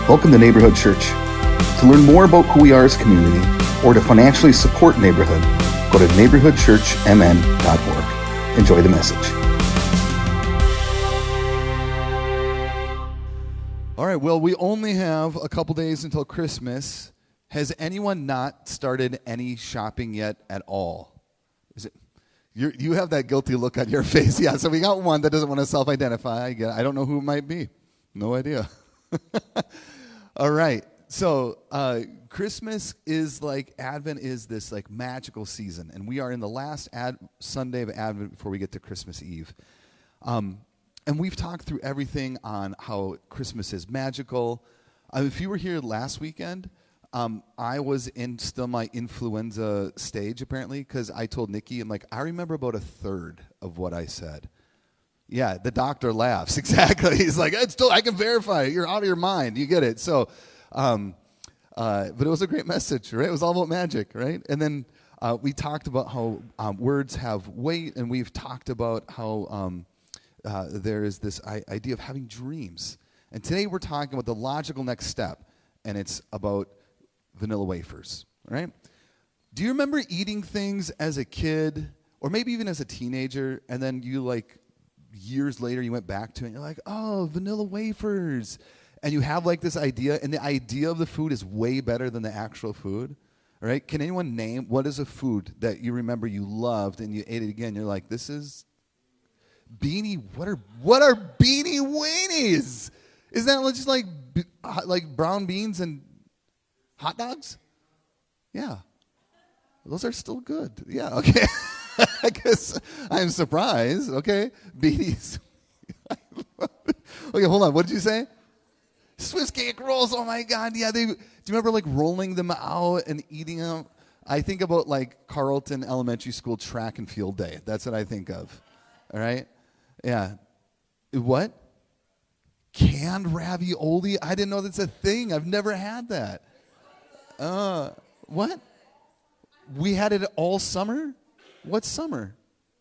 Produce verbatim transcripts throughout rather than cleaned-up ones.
Welcome to Neighborhood Church. To learn more about who we are as a community or to financially support Neighborhood, go to neighborhood church m n dot org. Enjoy the message. All right, well, we only have a couple days until Christmas. Has anyone not started any shopping yet at all? Is it? You you have that guilty look on your face. Yeah, so we got one that doesn't want to self-identify. I, I don't know who it might be. No idea. All right. So uh, Christmas is like, Advent is this like magical season, and we are in the last ad- Sunday of Advent before we get to Christmas Eve. Um, and we've talked through everything on how Christmas is magical. Uh, if you were here last weekend, um, I was in still my influenza stage apparently, because I told Nikki, I'm like, I remember about a third of what I said. Yeah, the doctor laughs. Exactly. He's like, it's still, I can verify it. You're out of your mind. You get it. So, um, uh, but it was a great message, right? It was all about magic, right? And then uh, we talked about how um, words have weight, and we've talked about how um, uh, there is this I- idea of having dreams. And today we're talking about the logical next step, and it's about vanilla wafers, right? Do you remember eating things as a kid, or maybe even as a teenager, and then you like, years later you went back to it and you're like, oh, vanilla wafers. And you have like this idea, and the idea of the food is way better than the actual food. All right? Can anyone name what is a food that you remember you loved and you ate it again? You're like, this is beanie. What are what are beanie weenies? Is that just like like brown beans and hot dogs? Yeah. Those are still good. Yeah, okay. I guess I'm surprised, okay? Beanies. Okay, hold on. What did you say? Swiss cake rolls. Oh, my God. Yeah, they. Do you remember, like, rolling them out and eating them? I think about, like, Carlton Elementary School track and field day. That's what I think of, all right? Yeah. What? Canned ravioli? I didn't know that's a thing. I've never had that. Uh, what? We had it all summer? What summer?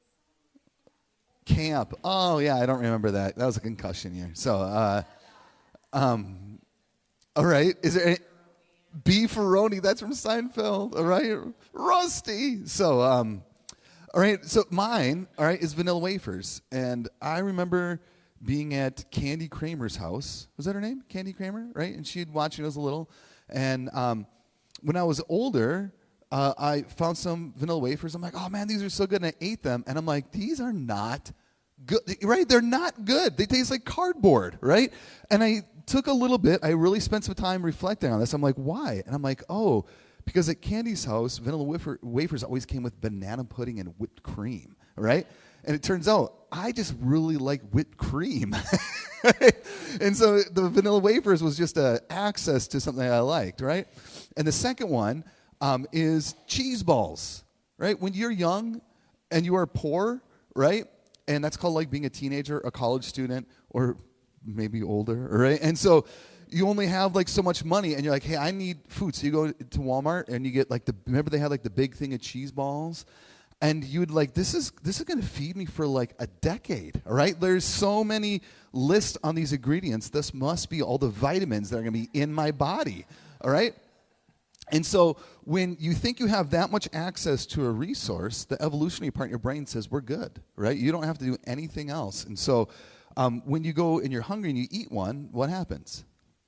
Camp. Oh, yeah, I don't remember that. That was a concussion year. So, uh, um, all right. Is there any? Beefaroni. That's from Seinfeld. All right. Rusty. So, um, all right. So mine, all right, is vanilla wafers. And I remember being at Candy Kramer's house. Was that her name? Candy Kramer, right? And she'd watch when I was little. And um, when I was older, Uh, I found some vanilla wafers. I'm like, oh, man, these are so good. And I ate them. And I'm like, these are not good. Right? They're not good. They taste like cardboard. Right? And I took a little bit. I really spent some time reflecting on this. I'm like, why? And I'm like, oh, because at Candy's house, vanilla wafer, wafers always came with banana pudding and whipped cream. Right? And it turns out I just really like whipped cream. And so the vanilla wafers was just a access to something I liked. Right? And the second one, Um, is cheese balls, right? When you're young and you are poor, right? And that's called like being a teenager, a college student, or maybe older, right? And so you only have like so much money, and you're like, hey, I need food. So you go to Walmart and you get like the, remember they had like the big thing of cheese balls? And you'd like, this is this is going to feed me for like a decade, all right? There's so many lists on these ingredients. This must be all the vitamins that are going to be in my body, all right? And so when you think you have that much access to a resource, the evolutionary part in your brain says, we're good, right? You don't have to do anything else. And so um, when you go and you're hungry and you eat one, what happens?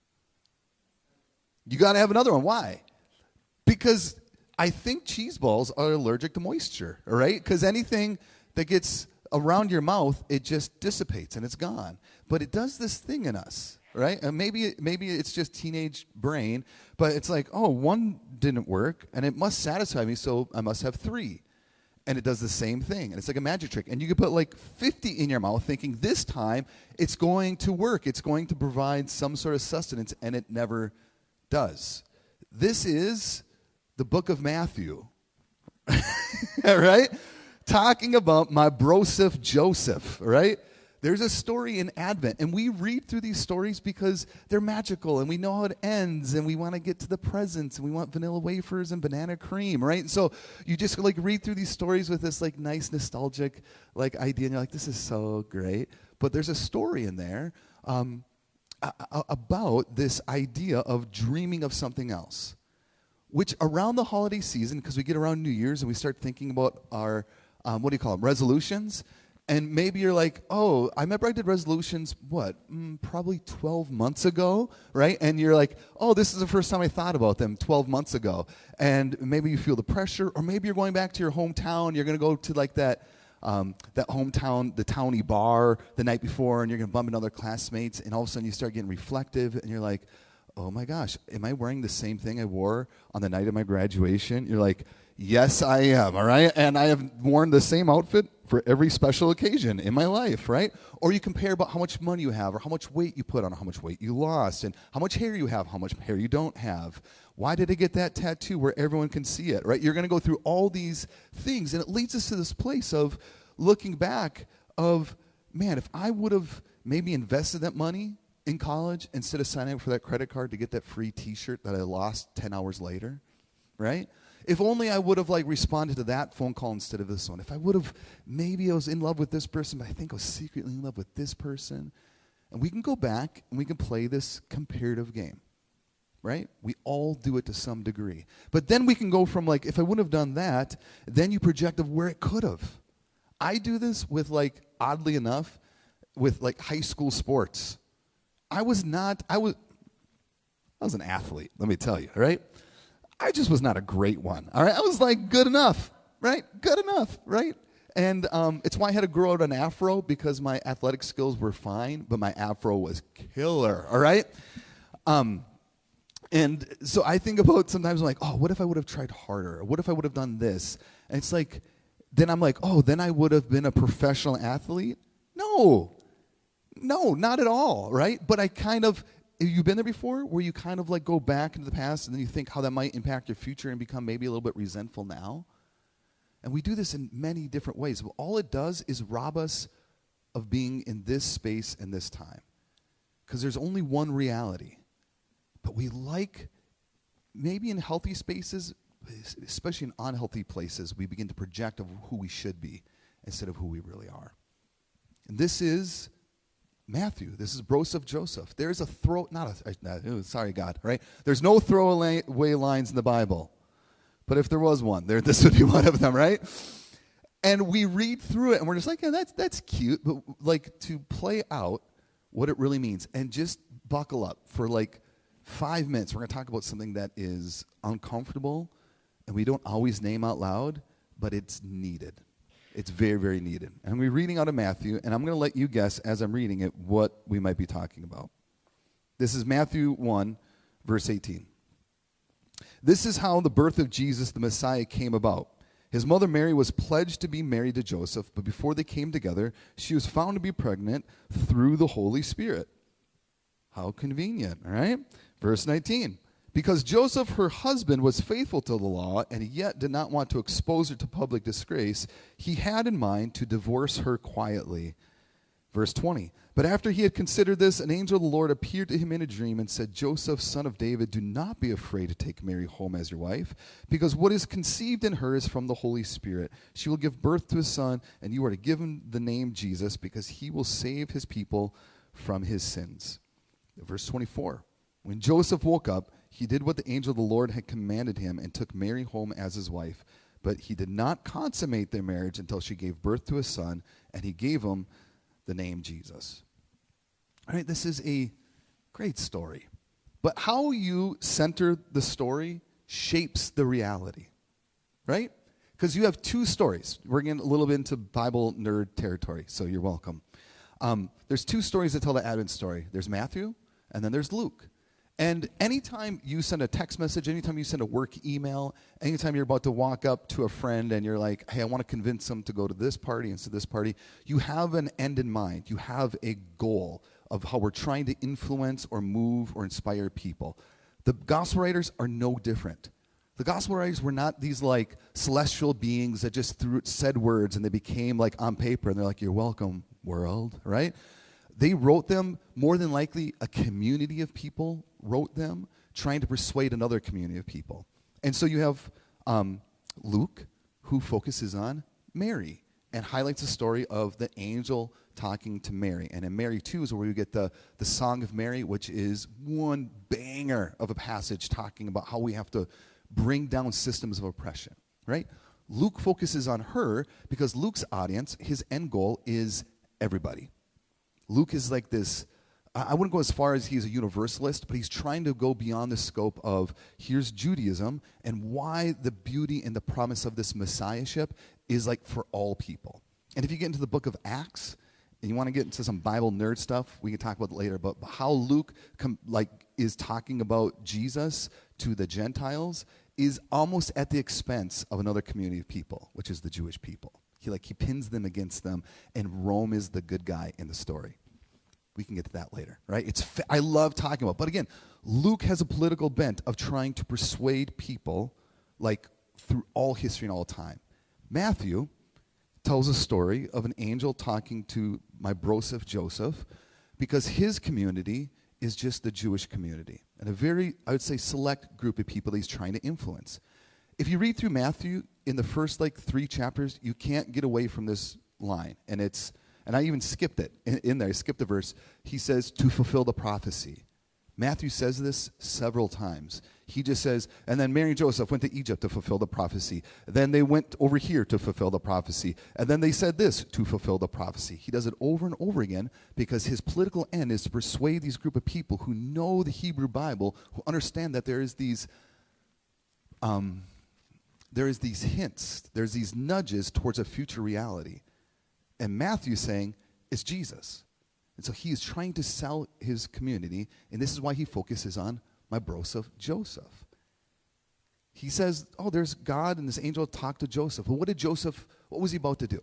You got to have another one. Why? Because I think cheese balls are allergic to moisture, all right? Because anything that gets around your mouth, it just dissipates and it's gone. But it does this thing in us. Right? And maybe maybe it's just teenage brain, but it's like, oh, one didn't work, and it must satisfy me, so I must have three. And it does the same thing, and it's like a magic trick. And you could put like fifty in your mouth thinking this time it's going to work. It's going to provide some sort of sustenance, and it never does. This is the book of Matthew, right? Talking about my broseph Joseph, right? There's a story in Advent, and we read through these stories because they're magical, and we know how it ends, and we want to get to the presents, and we want vanilla wafers and banana cream, right? And so you just like read through these stories with this like nice nostalgic like idea, and you're like, this is so great. But there's a story in there, um, a- about this idea of dreaming of something else, which around the holiday season, because we get around New Year's and we start thinking about our, um, what do you call them, resolutions. And maybe you're like, oh, I remember I did resolutions, what, mm, probably twelve months ago, right? And you're like, oh, this is the first time I thought about them twelve months ago. And maybe you feel the pressure, or maybe you're going back to your hometown. You're going to go to like that um, that hometown, the towny bar the night before, and you're going to bump into other classmates. And all of a sudden you start getting reflective, and you're like, oh my gosh, am I wearing the same thing I wore on the night of my graduation? You're like, yes, I am, all right? And I have worn the same outfit for every special occasion in my life, right? Or you compare about how much money you have, or how much weight you put on, or how much weight you lost, and how much hair you have, how much hair you don't have. Why did I get that tattoo where everyone can see it, right? You're going to go through all these things, and it leads us to this place of looking back of, man, if I would have maybe invested that money in college instead of signing up for that credit card to get that free T-shirt that I lost ten hours later, right? If only I would have like responded to that phone call instead of this one. If I would have, maybe I was in love with this person, but I think I was secretly in love with this person. And we can go back and we can play this comparative game, right? We all do it to some degree. But then we can go from like, if I wouldn't have done that, then you project of where it could have. I do this with like, oddly enough, with like high school sports. I was not, I was, I was an athlete, let me tell you, right? I just was not a great one, all right? I was like good enough, right? Good enough, right? And um, it's why I had to grow out an afro, because my athletic skills were fine, but my afro was killer, all right? Um, and so I think about sometimes I'm like, oh, what if I would have tried harder? What if I would have done this? And it's like, then I'm like, oh, then I would have been a professional athlete? No, no, not at all, right? But I kind of, have you been there before where you kind of like go back into the past and then you think how that might impact your future and become maybe a little bit resentful now? And we do this in many different ways. But all it does is rob us of being in this space and this time. Because there's only one reality. But we like, maybe in healthy spaces, especially in unhealthy places, we begin to project of who we should be instead of who we really are. And this is Matthew. This is Broseph Joseph. There's a throw, not a, not, sorry God, right? There's no throwaway lines in the Bible. But if there was one, there this would be one of them, right? And we read through it and we're just like, yeah, that's, that's cute. But like to play out what it really means and just buckle up for like five minutes. We're going to talk about something that is uncomfortable and we don't always name out loud, but it's needed. It's very, very needed. And we're reading out of Matthew, and I'm going to let you guess as I'm reading it what we might be talking about. This is Matthew one, verse eighteen. This is how the birth of Jesus, the Messiah, came about. His mother Mary was pledged to be married to Joseph, but before they came together, she was found to be pregnant through the Holy Spirit. How convenient, all right? Verse nineteen. Because Joseph, her husband, was faithful to the law and yet did not want to expose her to public disgrace, he had in mind to divorce her quietly. Verse twenty. But after he had considered this, an angel of the Lord appeared to him in a dream and said, Joseph, son of David, do not be afraid to take Mary home as your wife, because what is conceived in her is from the Holy Spirit. She will give birth to a son, and you are to give him the name Jesus, because he will save his people from his sins. Verse twenty-four. When Joseph woke up, he did what the angel of the Lord had commanded him and took Mary home as his wife. But he did not consummate their marriage until she gave birth to a son, and he gave him the name Jesus. All right, this is a great story. But how you center the story shapes the reality, right? Because you have two stories. We're getting a little bit into Bible nerd territory, so you're welcome. Um, there's two stories that tell the Advent story. There's Matthew, and then there's Luke. And anytime you send a text message, anytime you send a work email, anytime you're about to walk up to a friend and you're like, hey, I want to convince them to go to this party instead of this party, you have an end in mind. You have a goal of how we're trying to influence or move or inspire people. The gospel writers are no different. The gospel writers were not these like celestial beings that just threw said words and they became like on paper and they're like, you're welcome, world, right? They wrote them, more than likely a community of people wrote them, trying to persuade another community of people. And so you have um, Luke, who focuses on Mary and highlights the story of the angel talking to Mary. And in Mary two is where we get the, the Song of Mary, which is one banger of a passage talking about how we have to bring down systems of oppression, right? Luke focuses on her because Luke's audience, his end goal is everybody. Luke is like this, I wouldn't go as far as he's a universalist, but he's trying to go beyond the scope of here's Judaism and why the beauty and the promise of this messiahship is like for all people. And if you get into the book of Acts and you want to get into some Bible nerd stuff, we can talk about it later, but how Luke com- like is talking about Jesus to the Gentiles is almost at the expense of another community of people, which is the Jewish people. He like he pins them against them, and Rome is the good guy in the story. We can get to that later, right? It's fa- I love talking about, but again, Luke has a political bent of trying to persuade people, like through all history and all time. Matthew tells a story of an angel talking to my broseph Joseph, because his community is just the Jewish community and a very, I would say, select group of people that he's trying to influence. If you read through Matthew, in the first like three chapters, you can't get away from this line. And it's, and I even skipped it in, in there. I skipped the verse. He says, to fulfill the prophecy. Matthew says this several times. He just says, and then Mary and Joseph went to Egypt to fulfill the prophecy. Then they went over here to fulfill the prophecy. And then they said this to fulfill the prophecy. He does it over and over again because his political end is to persuade these group of people who know the Hebrew Bible, who understand that there is these, um, there is these hints, there's these nudges towards a future reality. And Matthew's saying, it's Jesus. And so he is trying to sell his community, and this is why he focuses on my broseph Joseph. He says, oh, there's God, and this angel talked to Joseph. Well, what did Joseph, what was he about to do?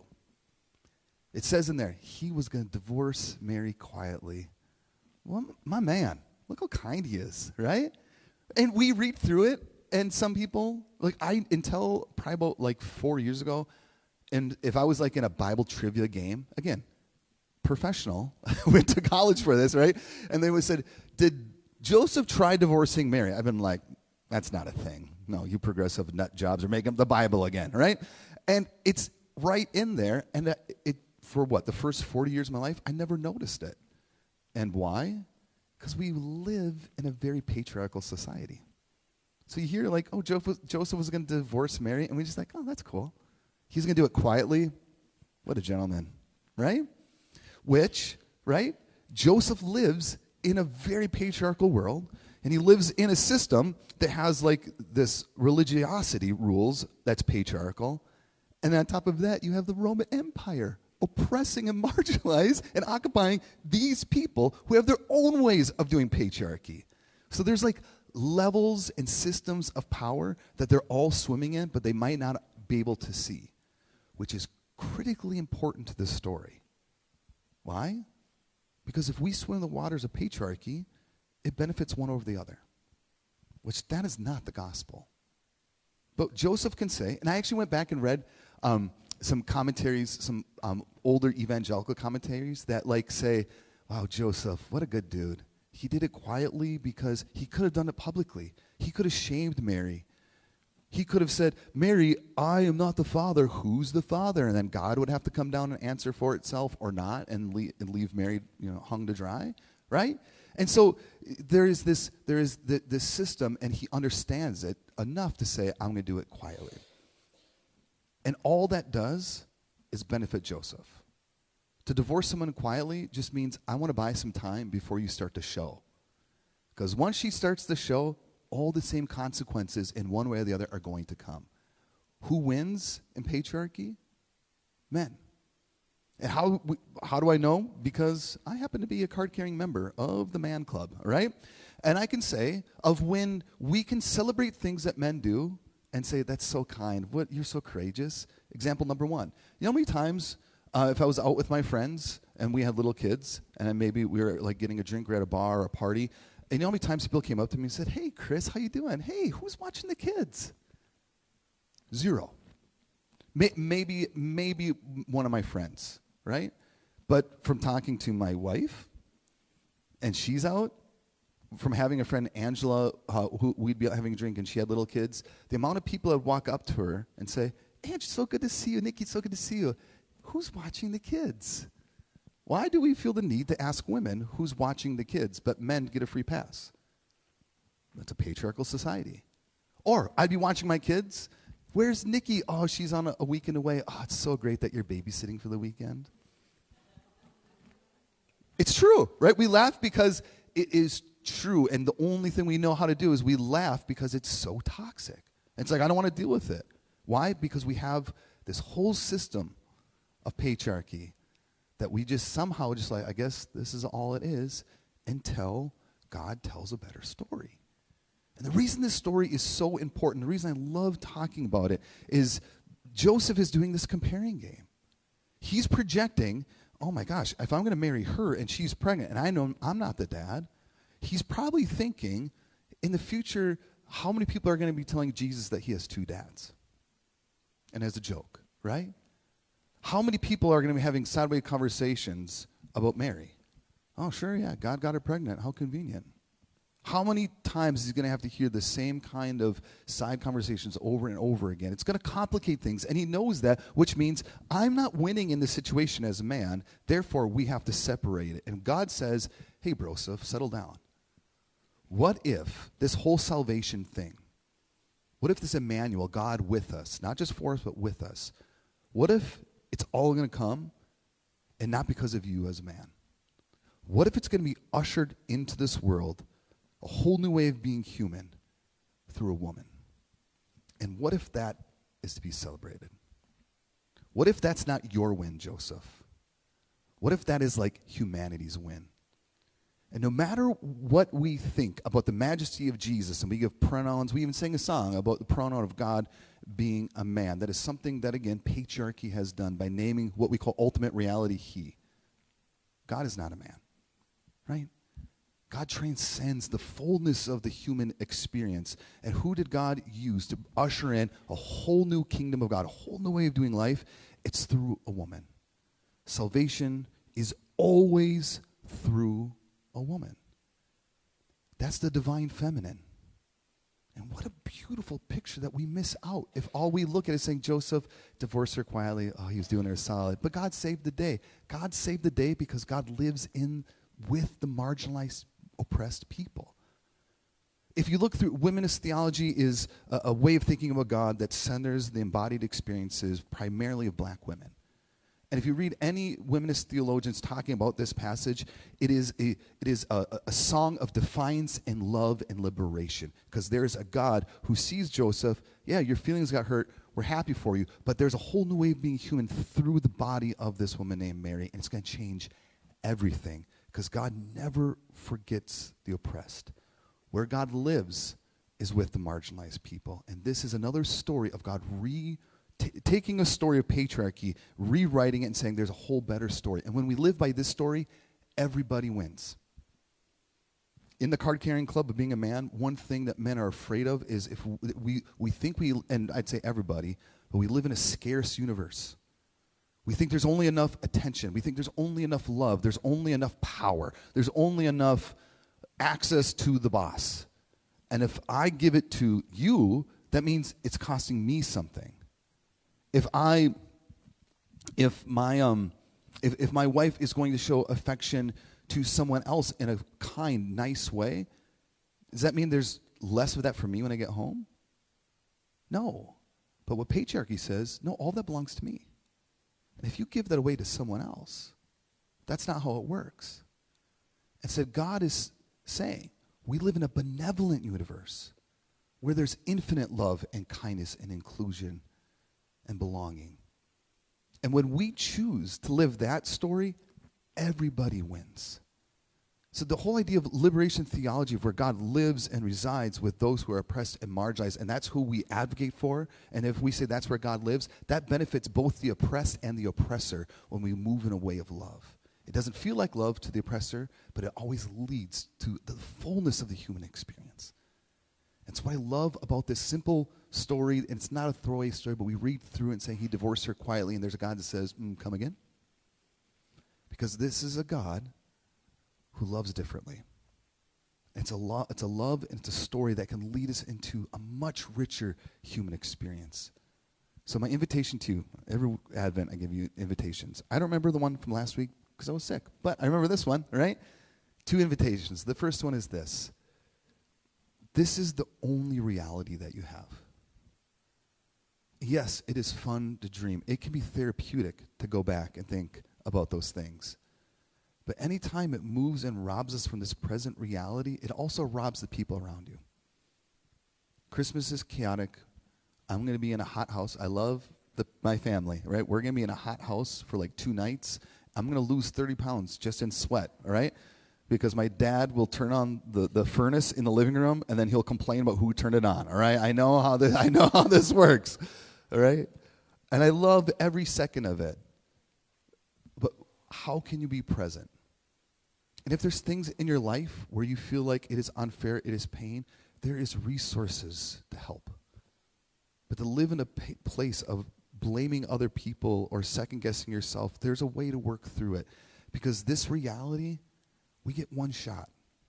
It says in there, he was going to divorce Mary quietly. Well, my man, look how kind he is, right? And we read through it, and some people, like I, until probably about like four years ago, and if I was like in a Bible trivia game, again, professional, went to college for this, right? And they would said, did Joseph try divorcing Mary? I've been like, that's not a thing. No, you progressive nut jobs are making up the Bible again, right? And it's right in there. And it for what, the first forty years of my life, I never noticed it. And why? Because we live in a very patriarchal society. So you hear like, oh, Joseph was going to divorce Mary, and we're just like, oh, that's cool. He's going to do it quietly. What a gentleman, right? Which, right, Joseph lives in a very patriarchal world, and he lives in a system that has like this religiosity rules that's patriarchal, and then on top of that, you have the Roman Empire oppressing and marginalizing and occupying these people who have their own ways of doing patriarchy. So there's like levels and systems of power that they're all swimming in, but they might not be able to see, which is critically important to this story. Why? Because if we swim in the waters of patriarchy, it benefits one over the other, which that is not the gospel. But Joseph can say, and I actually went back and read um, some commentaries, some um, older evangelical commentaries that like say, wow, Joseph, what a good dude. He did it quietly because he could have done it publicly. He could have shamed Mary. He could have said, Mary, I am not the father. Who's the father? And then God would have to come down and answer for itself or not and leave, and leave Mary, you know, hung to dry, right? And so there is this there is the, this system, and he understands it enough to say, I'm going to do it quietly. And all that does is benefit Joseph. To divorce someone quietly just means I want to buy some time before you start to show. Because once she starts to show, all the same consequences in one way or the other are going to come. Who wins in patriarchy? Men. And how how do I know? Because I happen to be a card-carrying member of the Man Club, right? And I can say of when we can celebrate things that men do and say, that's so kind. What, you're so courageous. Example number one. You know how many times uh, if I was out with my friends and we had little kids and maybe we were like getting a drink, we were at a bar or a party, and you know how many times people came up to me and said, hey, Chris, how you doing? Hey, who's watching the kids? Zero. May- maybe, maybe one of my friends, right? But from talking to my wife, and she's out, from having a friend, Angela, uh, who we'd be having a drink, and she had little kids, the amount of people that would walk up to her and say, Ange, so good to see you. Nikki, so good to see you. Who's watching the kids? Why do we feel the need to ask women who's watching the kids, but men get a free pass? That's a patriarchal society. Or I'd be watching my kids. Where's Nikki? Oh, she's on a, a weekend away. Oh, it's so great that you're babysitting for the weekend. It's true, right? We laugh because it is true, and the only thing we know how to do is we laugh because it's so toxic. It's like, I don't want to deal with it. Why? Because we have this whole system of patriarchy that we just somehow just like, I guess this is all it is, until God tells a better story. And the reason this story is so important, the reason I love talking about it, is Joseph is doing this comparing game. He's projecting, oh my gosh, if I'm going to marry her and she's pregnant and I know I'm not the dad, he's probably thinking, in the future, how many people are going to be telling Jesus that he has two dads? And as a joke, right? How many people are going to be having sideways conversations about Mary? Oh, sure, yeah, God got her pregnant. How convenient. How many times is he going to have to hear the same kind of side conversations over and over again? It's going to complicate things, and he knows that, which means I'm not winning in this situation as a man, therefore we have to separate it. And God says, hey, Broseph, settle down. What if this whole salvation thing, what if this Emmanuel, God with us, not just for us, but with us, what if it's all going to come and not because of you as a man? What if it's going to be ushered into this world, a whole new way of being human through a woman? And what if that is to be celebrated? What if that's not your win, Joseph? What if that is like humanity's win? And no matter what we think about the majesty of Jesus, and we give pronouns, we even sing a song about the pronoun of God being a man. That is something that, again, patriarchy has done by naming what we call ultimate reality he. God is not a man, right? God transcends the fullness of the human experience. And who did God use to usher in a whole new kingdom of God, a whole new way of doing life? It's through a woman. Salvation is always through a woman. That's the divine feminine. And what a beautiful picture that we miss out if all we look at is saying, Joseph divorced her quietly. Oh, he was doing her solid. But God saved the day. God saved the day because God lives in with the marginalized, oppressed people. If you look through, womanist theology is a, a way of thinking about God that centers the embodied experiences primarily of black women. And if you read any womanist theologians talking about this passage, it is a, it is a, a song of defiance and love and liberation. Because there's a God who sees Joseph, yeah, your feelings got hurt, we're happy for you, but there's a whole new way of being human through the body of this woman named Mary, and it's going to change everything. Because God never forgets the oppressed. Where God lives is with the marginalized people. And this is another story of God re T- taking a story of patriarchy, rewriting it and saying there's a whole better story. And when we live by this story, everybody wins. In the card-carrying club of being a man, one thing that men are afraid of is if we, we, we think we, and I'd say everybody, but we live in a scarce universe. We think there's only enough attention. We think there's only enough love. There's only enough power. There's only enough access to the boss. And if I give it to you, that means it's costing me something. If I, if my, um, if, if my wife is going to show affection to someone else in a kind, nice way, does that mean there's less of that for me when I get home? No. But what patriarchy says, no, all that belongs to me. And if you give that away to someone else, that's not how it works. And so God is saying, we live in a benevolent universe where there's infinite love and kindness and inclusion and belonging. And when we choose to live that story, everybody wins. So the whole idea of liberation theology, of where God lives and resides with those who are oppressed and marginalized, and that's who we advocate for, and if we say that's where God lives, that benefits both the oppressed and the oppressor when we move in a way of love. It doesn't feel like love to the oppressor, but it always leads to the fullness of the human experience. That's what I love about this simple story, and it's not a throwaway story, but we read through it and say he divorced her quietly, and there's a God that says, mm, come again? Because this is a God who loves differently. It's a, lo- it's a love and it's a story that can lead us into a much richer human experience. So my invitation to you, every Advent I give you invitations. I don't remember the one from last week. because I was sick. But I remember this one, right? Two invitations. The first one is this. This is the only reality that you have. Yes, it is fun to dream. It can be therapeutic to go back and think about those things. But anytime it moves and robs us from this present reality, it also robs the people around you. Christmas is chaotic. I'm going to be in a hot house. I love the, my family, right? We're going to be in a hot house for like two nights. I'm going to lose thirty pounds just in sweat, all right? Because my dad will turn on the, the furnace in the living room, and then he'll complain about who turned it on, all right? I know how this, I know how this works, all right? And I love every second of it. But how can you be present? And if there's things in your life where you feel like it is unfair, it is pain, there is resources to help. But to live in a pa- place of blaming other people or second-guessing yourself, there's a way to work through it. Because this reality, we get one shot.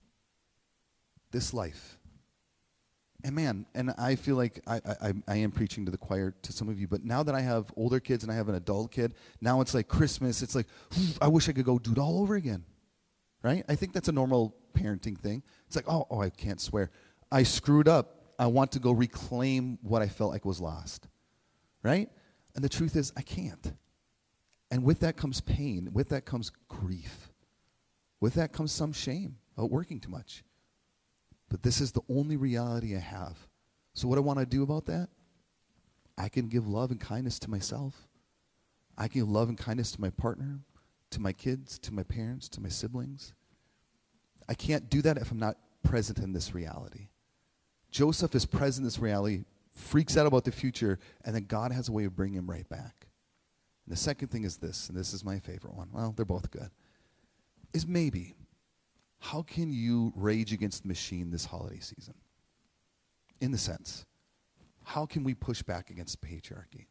This life. And man, and I feel like I, I, I am preaching to the choir to some of you, but now that I have older kids and I have an adult kid, now it's like Christmas, it's like, I wish I could go do it all over again. Right? I think that's a normal parenting thing. It's like, oh, oh, I can't swear. I screwed up. I want to go reclaim what I felt like was lost. Right? And the truth is, I can't. And with that comes pain. With that comes grief. With that comes some shame about working too much. But this is the only reality I have. So what I want to do about that? I can give love and kindness to myself. I can give love and kindness to my partner, to my kids, to my parents, to my siblings. I can't do that if I'm not present in this reality. Joseph is present in this reality, freaks out about the future, and then God has a way of bringing him right back. And the second thing is this, and this is my favorite one. Well, they're both good. Is maybe, how can you rage against the machine this holiday season? In the sense, how can we push back against patriarchy?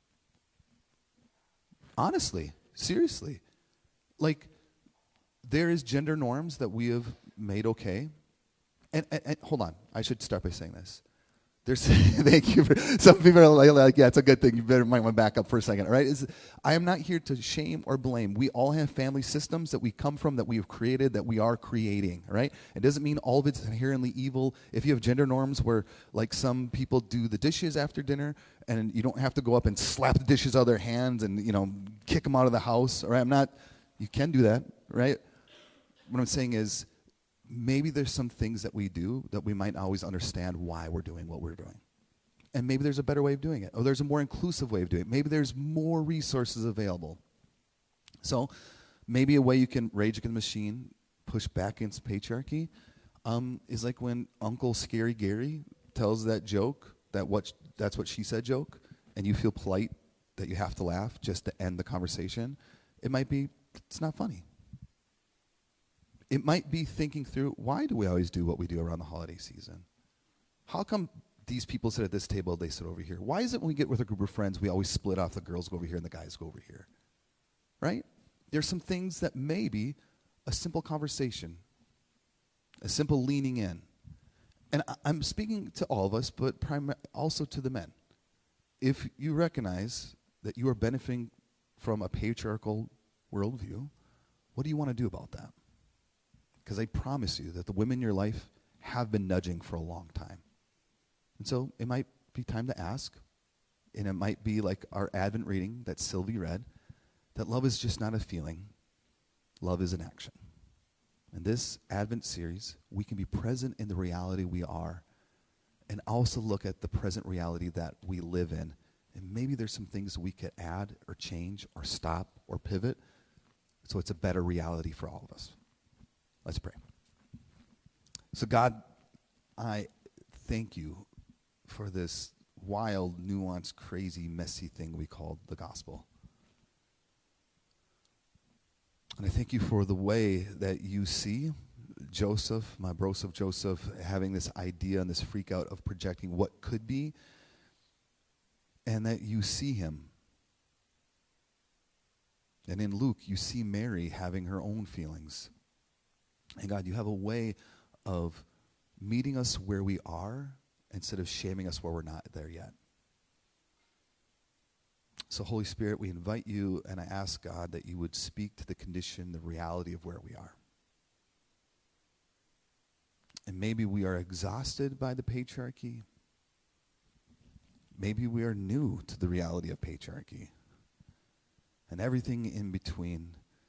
Honestly, seriously. Like, there is gender norms that we have made okay. And, and, and hold on, I should start by saying this. There's, thank you. For, some people are like, like, yeah, it's a good thing. You better might want to back up for a second, all right? Is, I am not here to shame or blame. We all have family systems that we come from, that we have created, that we are creating, all right? It doesn't mean all of it's inherently evil. If you have gender norms where, like, some people do the dishes after dinner, and you don't have to go up and slap the dishes out of their hands and, you know, kick them out of the house, all right? I'm not, you can do that, right? What I'm saying is, maybe there's some things that we do that we might not always understand why we're doing what we're doing. And maybe there's a better way of doing it. Or there's a more inclusive way of doing it. Maybe there's more resources available. So maybe a way you can rage against the machine, push back against patriarchy, um, is like when Uncle Scary Gary tells that joke, that what that's what she said joke, and you feel polite that you have to laugh just to end the conversation. It might be, it's not funny. It might be thinking through, why do we always do what we do around the holiday season? How come these people sit at this table, they sit over here? Why is it when we get with a group of friends, we always split off, the girls go over here and the guys go over here? Right? There's some things that maybe a simple conversation, a simple leaning in. And I, I'm speaking to all of us, but prim- also to the men. If you recognize that you are benefiting from a patriarchal worldview, what do you want to do about that? Because I promise you that the women in your life have been nudging for a long time. And so it might be time to ask, and it might be like our Advent reading that Sylvie read, that love is just not a feeling. Love is an action. In this Advent series, we can be present in the reality we are and also look at the present reality that we live in. And maybe there's some things we could add or change or stop or pivot so it's a better reality for all of us. Let's pray. So God, I thank you for this wild, nuanced, crazy, messy thing we call the gospel. And I thank you for the way that you see Joseph, my broseph Joseph, having this idea and this freak out of projecting what could be, and that you see him. And in Luke, you see Mary having her own feelings. And God, you have a way of meeting us where we are instead of shaming us where we're not there yet. So, Holy Spirit, we invite you, and I ask, God, that you would speak to the condition, the reality of where we are. And maybe we are exhausted by the patriarchy. Maybe we are new to the reality of patriarchy. And everything in between.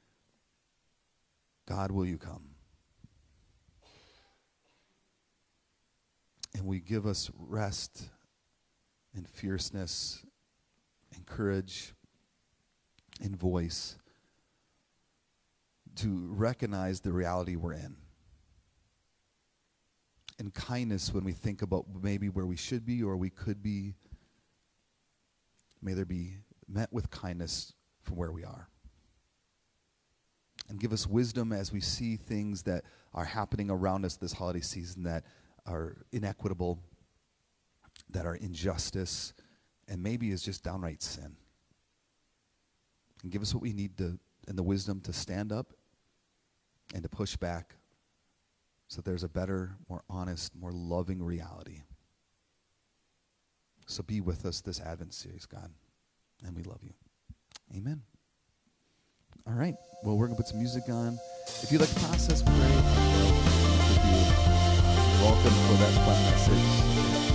God, will you come? And we give us rest and fierceness and courage and voice to recognize the reality we're in. And kindness when we think about maybe where we should be or we could be. May there be met with kindness from where we are. And give us wisdom as we see things that are happening around us this holiday season that are inequitable, that are injustice, and maybe is just downright sin. And give us what we need to, and the wisdom to stand up and to push back so there's a better, more honest, more loving reality. So be with us this Advent series, God, and we love you. Amen. All right. Well, we're going to put some music on. If you'd like to process prayer, welcome for that fun message.